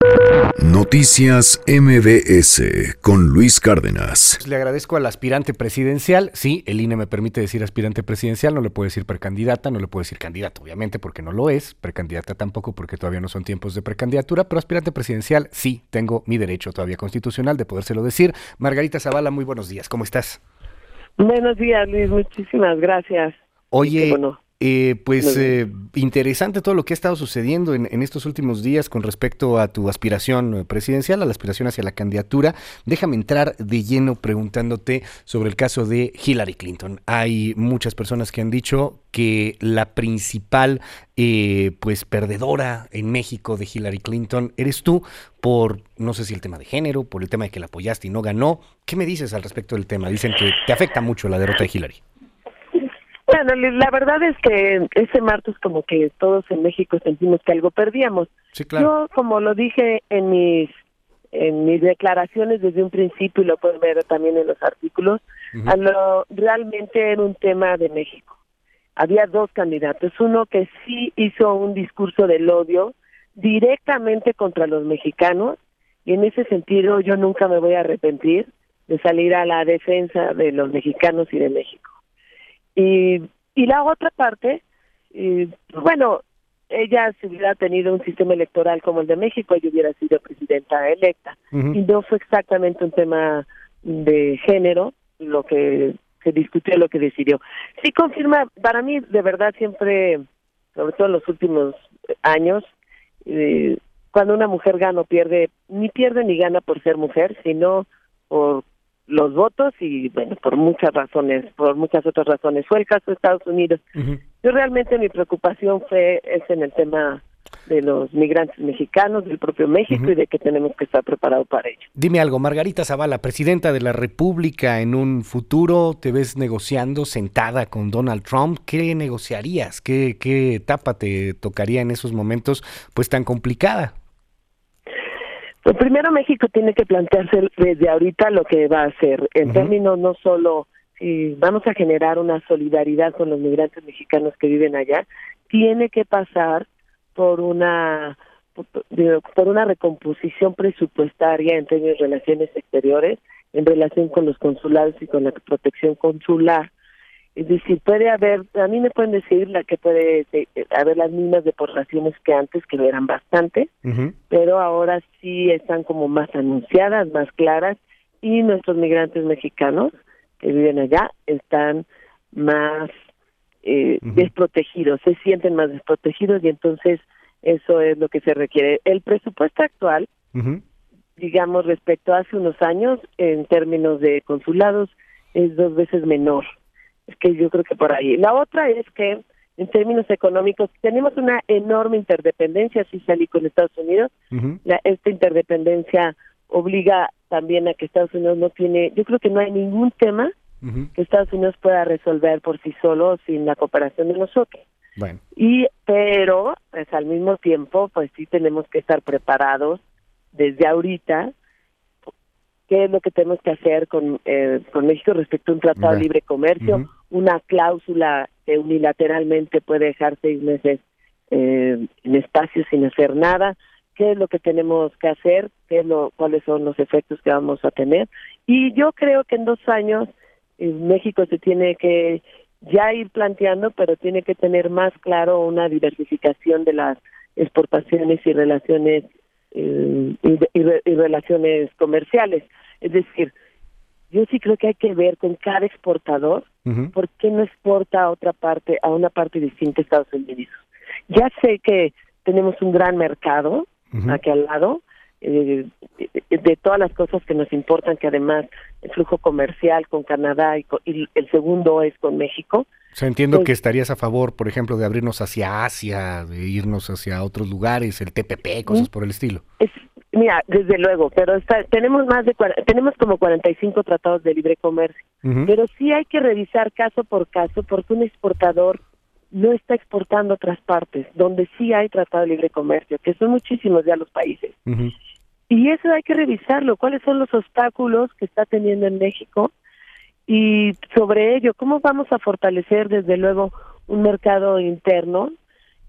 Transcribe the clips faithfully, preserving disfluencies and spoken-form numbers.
Noticias M B S con Luis Cárdenas. Le agradezco al aspirante presidencial. Sí, el I N E me permite decir aspirante presidencial, no le puedo decir precandidata, no le puedo decir candidato, obviamente, porque no lo es, precandidata tampoco, porque todavía no son tiempos de precandidatura, pero aspirante presidencial sí, tengo mi derecho todavía constitucional de podérselo decir. Margarita Zavala, muy buenos días, ¿cómo estás? Buenos días, Luis, muchísimas gracias. Oye, bueno. eh, pues eh, interesante todo lo que ha estado sucediendo en, en estos últimos días con respecto a tu aspiración presidencial, a la aspiración hacia la candidatura. Déjame entrar de lleno preguntándote sobre el caso de Hillary Clinton. Hay muchas personas que han dicho que la principal eh, pues perdedora en México de Hillary Clinton eres tú por, no sé si el tema de género, por el tema de que la apoyaste y no ganó. ¿Qué me dices al respecto del tema? Dicen que te afecta mucho la derrota de Hillary. Bueno, la verdad es que ese martes como que todos en México sentimos que algo perdíamos. Sí, claro. Yo, como lo dije en mis en mis declaraciones desde un principio, y lo pueden ver también en los artículos, uh-huh. a lo, realmente era un tema de México. Había dos candidatos, uno que sí hizo un discurso del odio directamente contra los mexicanos, y en ese sentido yo nunca me voy a arrepentir de salir a la defensa de los mexicanos y de México. Y, y la otra parte, y, bueno, ella si hubiera tenido un sistema electoral como el de México, ella hubiera sido presidenta electa. Uh-huh. Y no fue exactamente un tema de género lo que se discutió, lo que decidió. Sí confirma, para mí de verdad siempre, sobre todo en los últimos años, eh, cuando una mujer gana o pierde, ni pierde ni gana por ser mujer, sino por los votos y, bueno, por muchas razones, por muchas otras razones. Fue el caso de Estados Unidos. Uh-huh. Yo realmente mi preocupación fue es en el tema de los migrantes mexicanos, del propio México, uh-huh. y de que tenemos que estar preparados para ello. Dime algo, Margarita Zavala, presidenta de la República, en un futuro te ves negociando sentada con Donald Trump. ¿Qué negociarías? ¿Qué, qué etapa te tocaría en esos momentos pues tan complicada? Pues primero México tiene que plantearse desde ahorita lo que va a hacer, en uh-huh. términos no solo si vamos a generar una solidaridad con los migrantes mexicanos que viven allá, tiene que pasar por una por una recomposición presupuestaria en términos de relaciones exteriores, en relación con los consulados y con la protección consular. Es decir, puede haber, a mí me pueden decir la que puede haber las mismas deportaciones que antes, que lo eran bastante, uh-huh. pero ahora sí están como más anunciadas, más claras, y nuestros migrantes mexicanos que viven allá están más eh, uh-huh. desprotegidos, se sienten más desprotegidos, y entonces eso es lo que se requiere. El presupuesto actual, uh-huh. digamos, respecto a hace unos años, en términos de consulados, es dos veces menor. Es que yo creo que por ahí. La otra es que, en términos económicos, tenemos una enorme interdependencia, así salí con Estados Unidos. Uh-huh. La, esta interdependencia obliga también a que Estados Unidos no tiene, yo creo que no hay ningún tema uh-huh. que Estados Unidos pueda resolver por sí solo sin la cooperación de nosotros. Bueno. Y, pero, pues al mismo tiempo, pues sí tenemos que estar preparados desde ahorita. ¿Qué es lo que tenemos que hacer con eh, con México respecto a un tratado okay. de libre comercio? Uh-huh. Una cláusula que unilateralmente puede dejar seis meses eh, en espacio sin hacer nada. ¿Qué es lo que tenemos que hacer? ¿Qué es lo, ¿Cuáles son los efectos que vamos a tener? Y yo creo que en dos años eh, México se tiene que ya ir planteando, pero tiene que tener más claro una diversificación de las exportaciones y relaciones eh, y, y, y relaciones comerciales. Es decir, yo sí creo que hay que ver con cada exportador uh-huh. por qué no exporta a otra parte, a una parte distinta de Estados Unidos. Ya sé que tenemos un gran mercado uh-huh. aquí al lado, eh, de, de todas las cosas que nos importan, que además el flujo comercial con Canadá y, con, y el segundo es con México. O sea, entiendo pues, que estarías a favor, por ejemplo, de abrirnos hacia Asia, de irnos hacia otros lugares, el T P P, cosas por el estilo. Es, Mira, desde luego, pero está, tenemos más de tenemos como cuarenta y cinco tratados de libre comercio, uh-huh. pero sí hay que revisar caso por caso, porque un exportador no está exportando a otras partes, donde sí hay tratado de libre comercio, que son muchísimos ya los países. Uh-huh. Y eso hay que revisarlo, cuáles son los obstáculos que está teniendo en México, y sobre ello, cómo vamos a fortalecer desde luego un mercado interno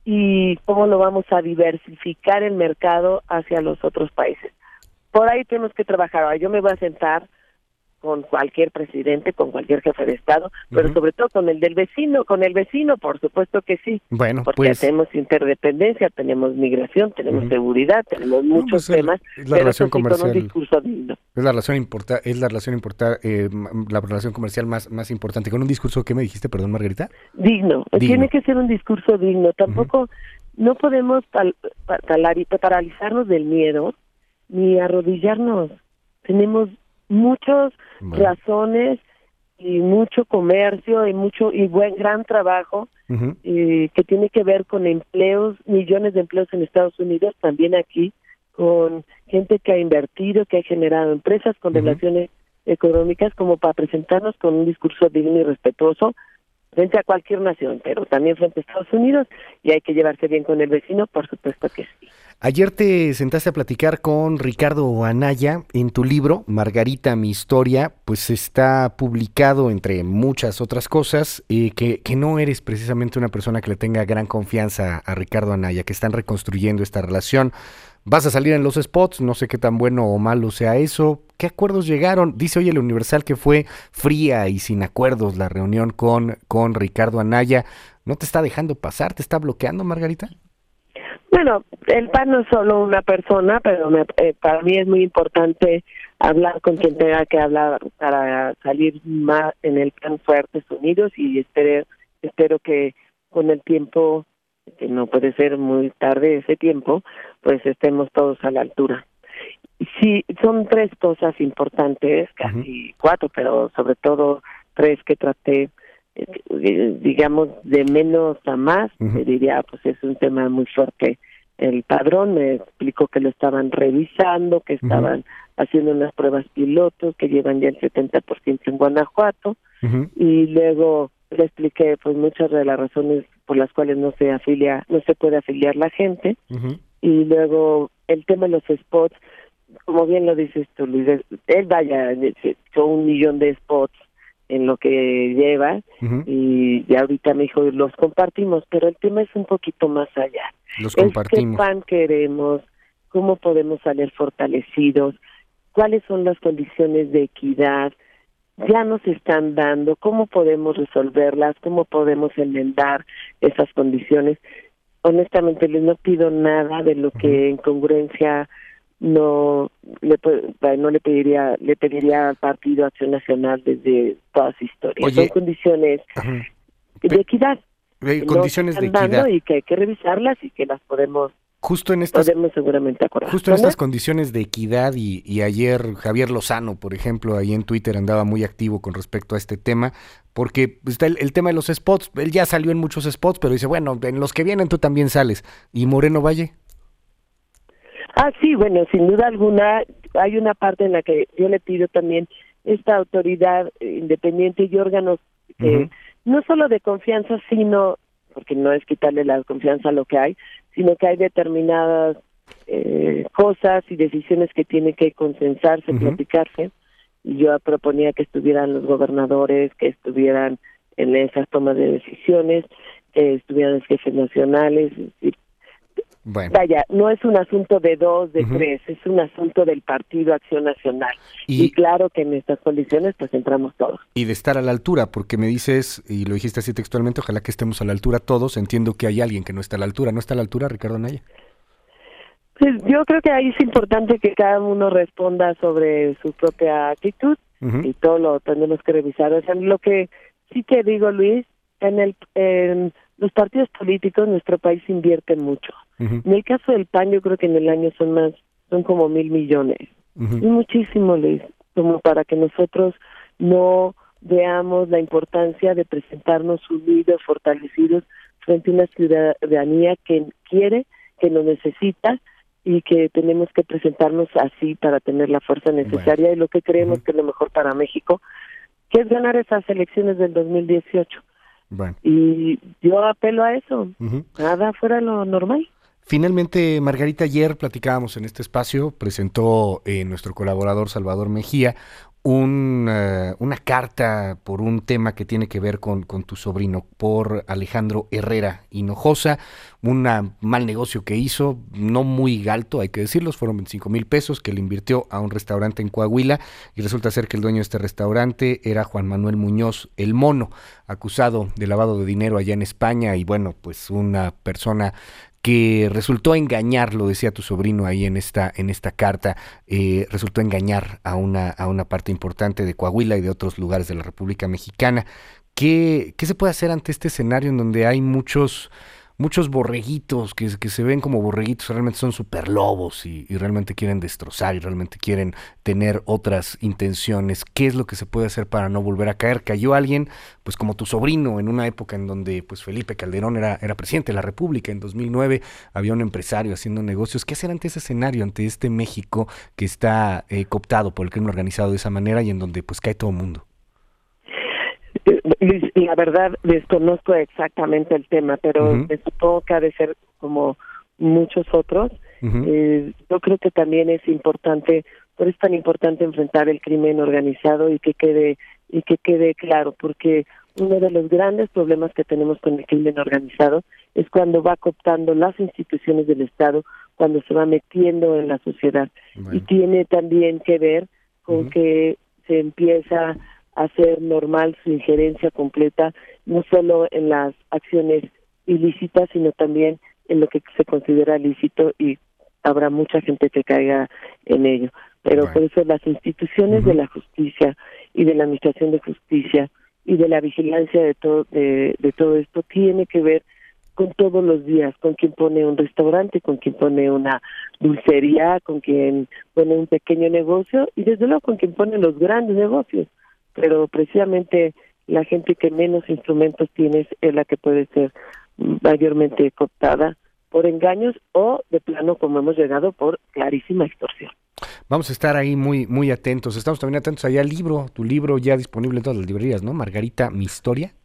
y cómo lo vamos a diversificar el mercado hacia los otros países. Por ahí tenemos que trabajar. Ahora, yo me voy a sentar con cualquier presidente, con cualquier jefe de Estado, pero uh-huh. sobre todo con el del vecino, con el vecino, por supuesto que sí. Bueno, porque pues... tenemos interdependencia, tenemos migración, tenemos uh-huh. seguridad, tenemos muchos no, pues el, temas, es la relación comercial, con un discurso digno. Es la relación importa, es la relación importa, eh, la relación comercial más más importante. Con un discurso, ¿qué me dijiste, perdón, Margarita? Digno. digno. Tiene que ser un discurso digno. Tampoco, uh-huh. no podemos tal, tal, paralizarnos del miedo ni arrodillarnos. Tenemos muchas bueno. razones y mucho comercio y mucho y buen gran trabajo uh-huh. eh, que tiene que ver con empleos, millones de empleos en Estados Unidos, también aquí, con gente que ha invertido, que ha generado empresas con uh-huh. relaciones económicas, como para presentarnos con un discurso digno y respetuoso frente a cualquier nación, pero también frente a Estados Unidos, y hay que llevarse bien con el vecino, por supuesto que sí. Ayer te sentaste a platicar con Ricardo Anaya. En tu libro, Margarita, mi historia, pues está publicado, entre muchas otras cosas, eh, que, que no eres precisamente una persona que le tenga gran confianza a Ricardo Anaya, que están reconstruyendo esta relación. Vas a salir en los spots, no sé qué tan bueno o malo sea eso. ¿Qué acuerdos llegaron? Dice hoy el Universal que fue fría y sin acuerdos la reunión con, con Ricardo Anaya. ¿No te está dejando pasar? ¿Te está bloqueando, Margarita? Bueno, el P A N no es solo una persona, pero me, eh, para mí es muy importante hablar con quien tenga que hablar para salir más en el plan fuertes unidos, y espero, espero que con el tiempo, que no puede ser muy tarde ese tiempo, pues estemos todos a la altura. Sí, son tres cosas importantes, casi uh-huh. cuatro, pero sobre todo tres que traté, eh, digamos, de menos a más. Uh-huh. Me diría, pues es un tema muy fuerte. El padrón me explicó que lo estaban revisando, que estaban uh-huh. haciendo unas pruebas pilotos, que llevan ya el setenta por ciento en Guanajuato, uh-huh. y luego le expliqué pues muchas de las razones por las cuales no se afilia, no se puede afiliar la gente, uh-huh. y luego el tema de los spots, como bien lo dices tú, Luis, él vaya, son un millón de spots en lo que lleva, uh-huh. y ya ahorita me dijo, los compartimos, pero el tema es un poquito más allá. Los compartimos. ¿Qué P A N queremos? ¿Cómo podemos salir fortalecidos? ¿Cuáles son las condiciones de equidad? Ya nos están dando, ¿cómo podemos resolverlas? ¿Cómo podemos enmendar esas condiciones? Honestamente, les no pido nada de lo que uh-huh. en congruencia no le no le pediría le pediría al Partido Acción Nacional desde toda su historia. Oye, son condiciones uh-huh. de equidad, eh, condiciones de equidad, y que hay que revisarlas y que las podemos justo en estas podemos seguramente acordar. Justo en estas condiciones de equidad, y, y ayer Javier Lozano, por ejemplo, ahí en Twitter andaba muy activo con respecto a este tema, porque está el, el tema de los spots. Él ya salió en muchos spots, pero dice, bueno, en los que vienen tú también sales. ¿Y Moreno Valle? Ah, sí, bueno, sin duda alguna, hay una parte en la que yo le pido también esta autoridad independiente y órganos, eh, uh-huh. no solo de confianza, sino, porque no es quitarle la confianza a lo que hay, sino que hay determinadas eh, cosas y decisiones que tienen que consensarse, uh-huh. platicarse, y yo proponía que estuvieran los gobernadores, que estuvieran en esas tomas de decisiones, que estuvieran los jefes nacionales, es decir, bueno. Vaya, no es un asunto de dos, de uh-huh. tres, es un asunto del Partido Acción Nacional. Y, y claro que en estas condiciones pues entramos todos. Y de estar a la altura, porque me dices, y lo dijiste así textualmente, ojalá que estemos a la altura todos. Entiendo que hay alguien que no está a la altura. ¿No está a la altura, Ricardo Anaya? Pues yo creo que ahí es importante que cada uno responda sobre su propia actitud, uh-huh. y todo lo tenemos que revisar. O sea, lo que sí te digo, Luis, en el en los partidos políticos nuestro país invierte mucho. Uh-huh. En el caso del P A N yo creo que en el año son más, son como mil millones. Uh-huh. Y muchísimo, Luis, como para que nosotros no veamos la importancia de presentarnos unidos, fortalecidos frente a una ciudadanía que quiere, que lo necesita, y que tenemos que presentarnos así para tener la fuerza necesaria, bueno. y lo que creemos uh-huh. que es lo mejor para México, que es ganar esas elecciones del dos mil dieciocho. Bueno. Y yo apelo a eso, uh-huh. nada fuera lo normal. Finalmente, Margarita, ayer platicábamos en este espacio, presentó eh, nuestro colaborador Salvador Mejía un, uh, una carta por un tema que tiene que ver con, con tu sobrino, por Alejandro Herrera Hinojosa, un mal negocio que hizo, no muy alto, hay que decirlo, fueron veinticinco mil pesos que le invirtió a un restaurante en Coahuila, y resulta ser que el dueño de este restaurante era Juan Manuel Muñoz, el Mono, acusado de lavado de dinero allá en España, y bueno, pues una persona que resultó engañar, lo decía tu sobrino ahí en esta en esta carta, eh, resultó engañar a una a una parte importante de Coahuila y de otros lugares de la República Mexicana. ¿Qué, qué se puede hacer ante este escenario en donde hay muchos muchos borreguitos que, que se ven como borreguitos, realmente son super lobos y, y realmente quieren destrozar y realmente quieren tener otras intenciones? ¿Qué es lo que se puede hacer para no volver a caer? Cayó alguien, pues como tu sobrino, en una época en donde pues Felipe Calderón era, era presidente de la República. En dos mil nueve había un empresario haciendo negocios. ¿Qué hacer ante ese escenario, ante este México que está eh, cooptado por el crimen organizado de esa manera y en donde pues cae todo el mundo? Luis, la verdad desconozco exactamente el tema, pero uh-huh. me supongo que ha de ser como muchos otros. Uh-huh. Eh, yo creo que también es importante, por eso es tan importante enfrentar el crimen organizado y que quede y que quede claro, porque uno de los grandes problemas que tenemos con el crimen organizado es cuando va cooptando las instituciones del Estado, cuando se va metiendo en la sociedad. Bueno. Y tiene también que ver con uh-huh. que se empieza hacer normal su injerencia completa, no solo en las acciones ilícitas, sino también en lo que se considera lícito, y habrá mucha gente que caiga en ello. Pero bueno. Por eso las instituciones uh-huh. de la justicia y de la administración de justicia y de la vigilancia de todo de, de todo esto tiene que ver con todos los días, con quien pone un restaurante, con quien pone una dulcería, con quien pone un pequeño negocio y desde luego con quien pone los grandes negocios. Pero precisamente la gente que menos instrumentos tiene es la que puede ser mayormente cooptada por engaños o de plano, como hemos llegado, por clarísima extorsión. Vamos a estar ahí muy muy atentos. Estamos también atentos allá al libro, tu libro ya disponible en todas las librerías, ¿no? Margarita, mi historia.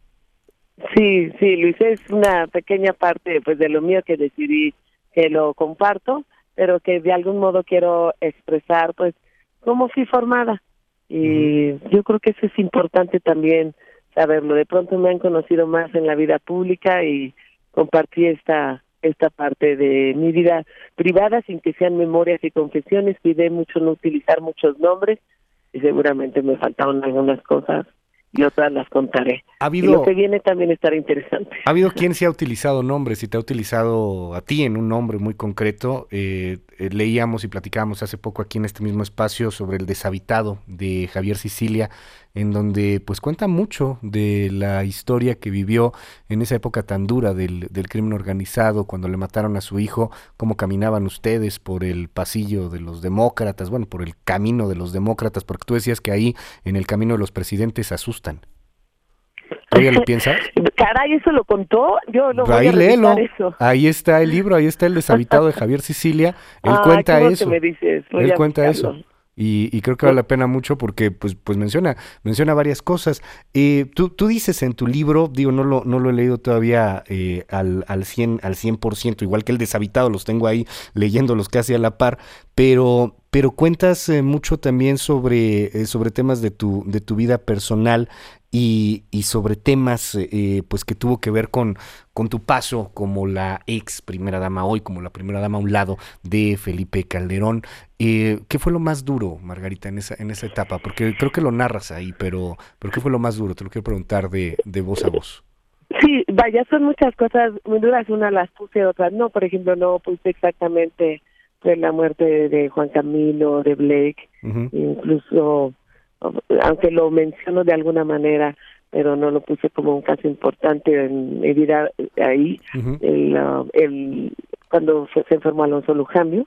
Sí, sí, Luis, es una pequeña parte pues de lo mío que decidí que lo comparto, pero que de algún modo quiero expresar pues cómo fui formada. Y uh-huh. yo creo que eso es importante también saberlo. De pronto me han conocido más en la vida pública y compartí esta esta parte de mi vida privada sin que sean memorias y confesiones. Cuidé mucho no utilizar muchos nombres y seguramente me faltaron algunas cosas y otras las contaré. ¿Ha habido, y lo que viene también estará interesante. ¿Ha habido quien se ha utilizado nombres y te ha utilizado a ti en un nombre muy concreto? Eh, eh, leíamos y platicábamos hace poco aquí en este mismo espacio sobre El deshabitado de Javier Sicilia, en donde pues cuenta mucho de la historia que vivió en esa época tan dura del, del crimen organizado, cuando le mataron a su hijo, cómo caminaban ustedes por el pasillo de los demócratas, bueno, por el camino de los demócratas, porque tú decías que ahí en el camino de los presidentes asustan. ¿Todavía lo piensas? Caray, ¿eso lo contó? Yo no voy ahí a léelo. Eso. Ahí está el libro, ahí está El deshabitado de Javier Sicilia. Él ah, cuenta eso. Me dices. Voy Él a cuenta buscarlo. eso. Y, y creo que vale la pena mucho porque pues pues menciona menciona varias cosas. Eh, tú, tú dices en tu libro, digo, no lo no lo he leído todavía eh, al al cien al cien por ciento, igual que El deshabitado, los tengo ahí leyéndolos casi a la par, pero pero cuentas eh, mucho también sobre eh, sobre temas de tu de tu vida personal y, y sobre temas eh, pues que tuvo que ver con con tu paso como la ex primera dama, hoy como la primera dama a un lado de Felipe Calderón. Eh, ¿Qué fue lo más duro, Margarita, en esa en esa etapa? Porque creo que lo narras ahí, pero pero ¿qué fue lo más duro? Te lo quiero preguntar de, de voz a voz. Sí, vaya, son muchas cosas muy duras, unas las puse, otras no. Por ejemplo, no puse exactamente pues, la muerte de, de Juan Camilo, de Blake, uh-huh. incluso, aunque lo menciono de alguna manera, pero no lo puse como un caso importante en mi vida ahí, uh-huh. el, uh, el cuando fue, se enfermó Alonso Lujambio.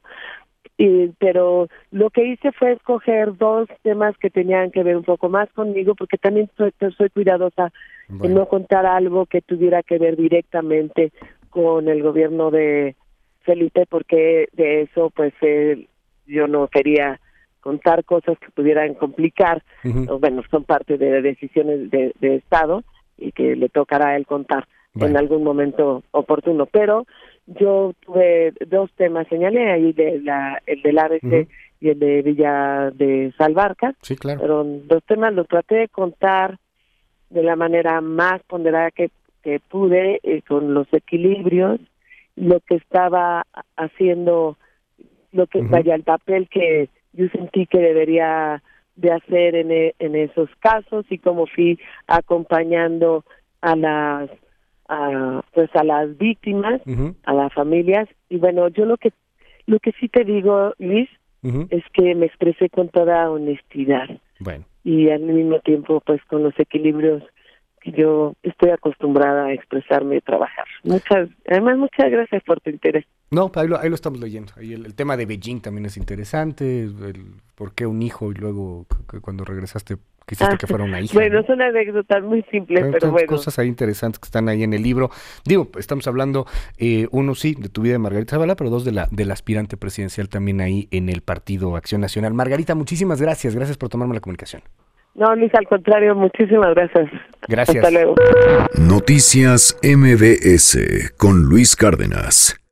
Y, pero lo que hice fue escoger dos temas que tenían que ver un poco más conmigo, porque también soy, soy cuidadosa bueno. en no contar algo que tuviera que ver directamente con el gobierno de Felipe, porque de eso pues eh, yo no quería contar cosas que pudieran complicar, uh-huh. o, bueno, son parte de decisiones de, de Estado y que le tocará a él contar bueno. en algún momento oportuno, pero yo tuve dos temas, señalé ahí de la, el del A B C uh-huh. y el de Villa de Salvarcas. Sí, claro. Pero los temas los traté de contar de la manera más ponderada que, que pude, eh, con los equilibrios, lo que estaba haciendo, lo que, uh-huh. vaya, el papel que yo sentí que debería de hacer en, e, en esos casos, y cómo fui acompañando a las a, pues a las víctimas, uh-huh. a las familias. Y bueno, yo lo que lo que sí te digo, Luis, uh-huh. es que me expresé con toda honestidad. Bueno. Y al mismo tiempo, pues, con los equilibrios que yo estoy acostumbrada a expresarme y trabajar. Muchas, además, muchas gracias por tu interés. No, ahí lo, ahí lo estamos leyendo. Ahí el, el tema de Beijing también es interesante, el por qué un hijo y luego que cuando regresaste quisiste ah, que fuera una hija. Bueno, ¿no? son anécdotas muy simples, pero, pero bueno. Cosas ahí interesantes que están ahí en el libro. Digo, estamos hablando, eh, uno sí, de tu vida de Margarita Zavala, pero dos de la del aspirante presidencial también ahí en el Partido Acción Nacional. Margarita, muchísimas gracias. Gracias por tomarme la comunicación. No, Luis, al contrario, muchísimas gracias. Gracias. Hasta luego. Noticias M B S con Luis Cárdenas.